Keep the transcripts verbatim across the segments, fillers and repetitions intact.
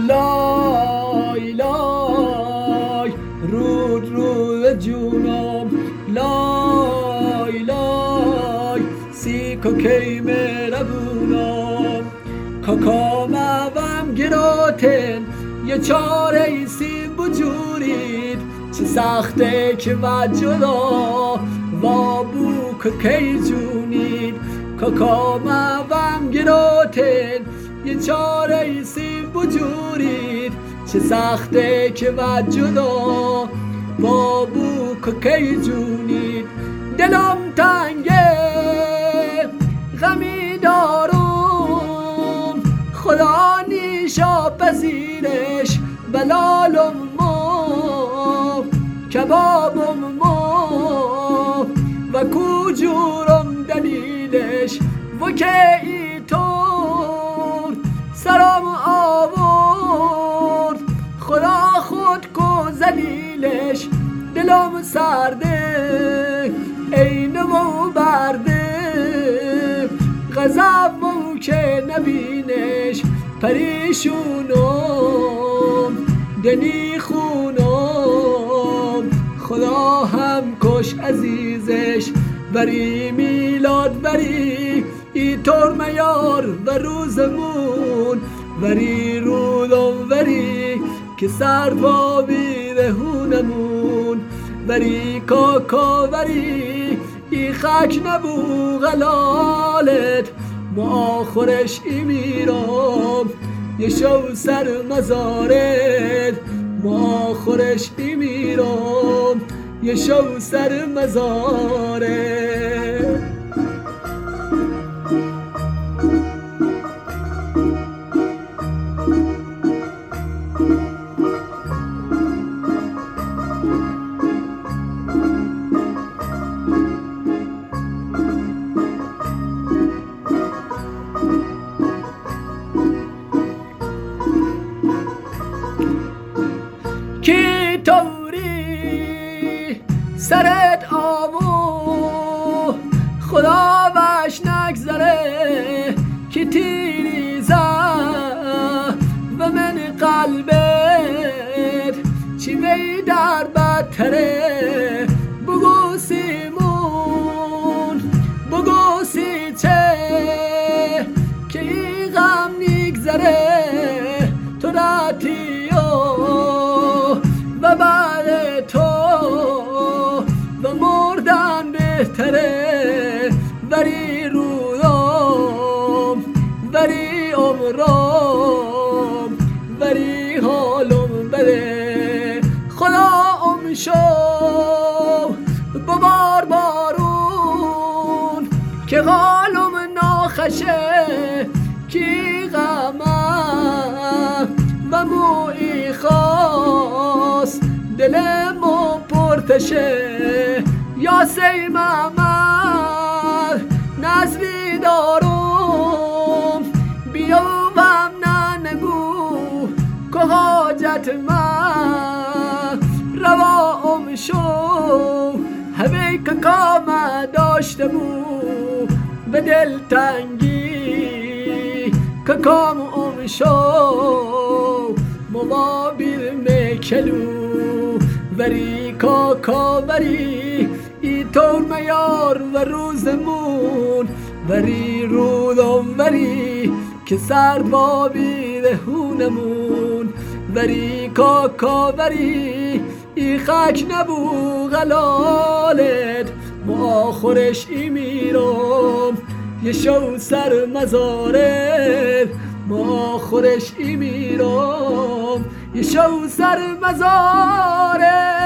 لای لای رود رود جونم لای لای سیکو کی مربونم کاکام اوام گراتن یه چاره سی بجورید چه سخته که وجدا و بو کی جونید کاکام اوام گراتن یه چاره سی بجورید چه سخته که وجدا با بو کی جونید دلم تنگه غمی دارم خدا نیشا پذیرش بلالم ما کبابم ما و کجورم دلیلش و که ای طور سرم آورد خدا خود کو زلیلش دلم سرده عین و برده غضب مو که نبینش پریشونم دنی خونم خدا هم کش عزیزش بری میلاد بری ای طور میار و روزمون وری رودم وری که سر با بیرهونمون وری کاکا وری ای خاک نبو غلالت ما آخرش ای میرم یه شو سر مزارت ما آخرش ای میرم یه شو سر مزارت کی طوری سرت آمو خدا وش نگذره که تیری زد و من قلبت چی وی در بدتره بگو سیمون بگو سی چه که ای غم نگذره تو راتی و بعد تو و مردن بهتره وری رویم وری عمرم وری حالم بده خدا ام شو ببار بارون که حالم ناخشه کی غمم و موی خواست دلمو پرتشه یا سی محمد نزلی دارم بیوم ننگو که حاجت من روا ام شو همه که کام داشتمو به دل تنگی که کام ام شو مبابیر میکلو وری کاکا وری ای طور میار و روزمون وری رودم وری که سر بابی دهونمون وری کاکا وری ای خاک نبو غلالت ما آخرش ای میرم یه شو سر مزارت ما آخرش ای میرم یه شو سر مزارت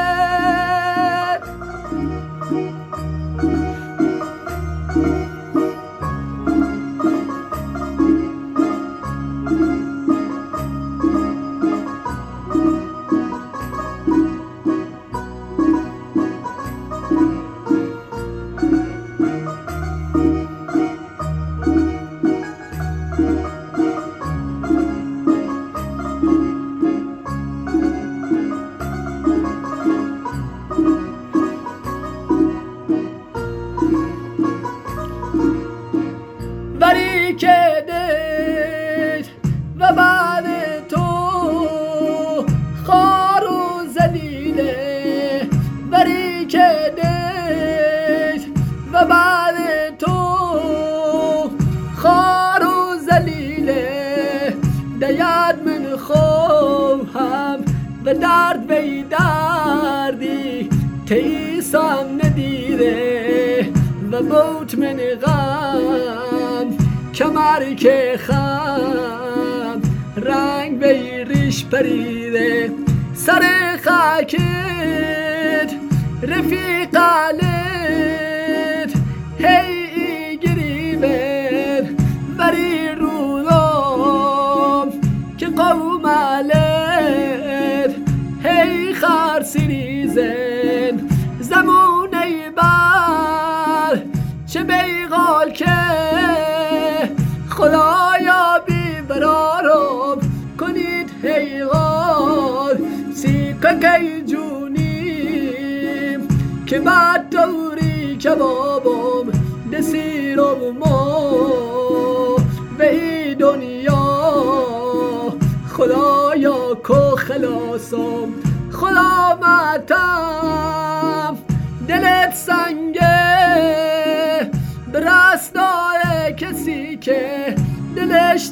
دید من خواهم و درد وی دردی تیسم ندیده و بوت من غم کمر که خم رنگ وی ریش پریده سر خاکت رفیق علت هی گریبت بری رودم که قوم علت هی خرسی ریزن زمونه بر چه بیغال که خدایا بی برارم کنید حیغال سیکه جونیم که بعد دوری کبابم دسیرم ما به ای دنیا خدایا کو خلاصم خدا ماتم دلت سنگه برست داره کسی که دلش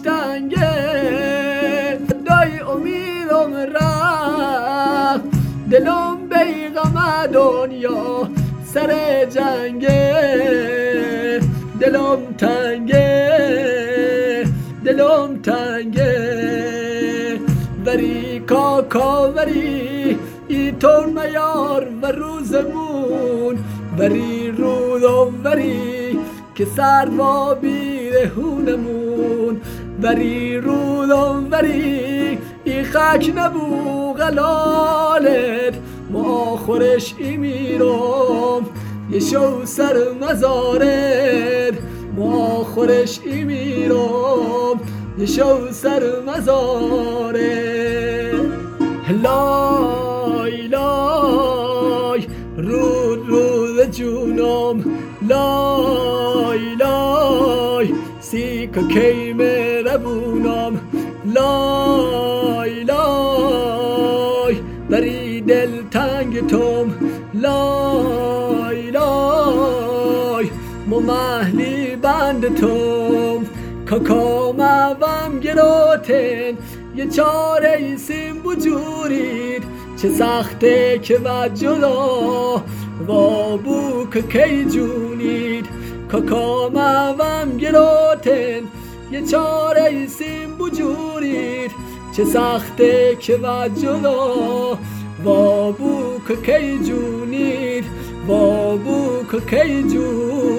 تنگه دای امیدم رفت دلم بیغم دنیا سر جنگه دلم تنگه دلم تنگه وری کاکا وری ای تور میار و روزمون وری رودم وری که سر با بیره هونمون وری رودم وری ای خاک نبو غلالت ما آخرش ای میرم یه شو سر مزارت ما آخرش ای میرم یه شو سر مزارت لای لای رود رود جونم لای لای سیکا کی مربونم لای لای بری دل تنگ توم لای لای مو محلی بند توم کاکا موام گروتن یه چاره ایسیم بجورید چه سخته که و جدا و بو که کی جونید کاکا موام گروتن یه چاره ایسیم بجورید چه سخته که و جدا و بو که کی جونید و بو که کی جونید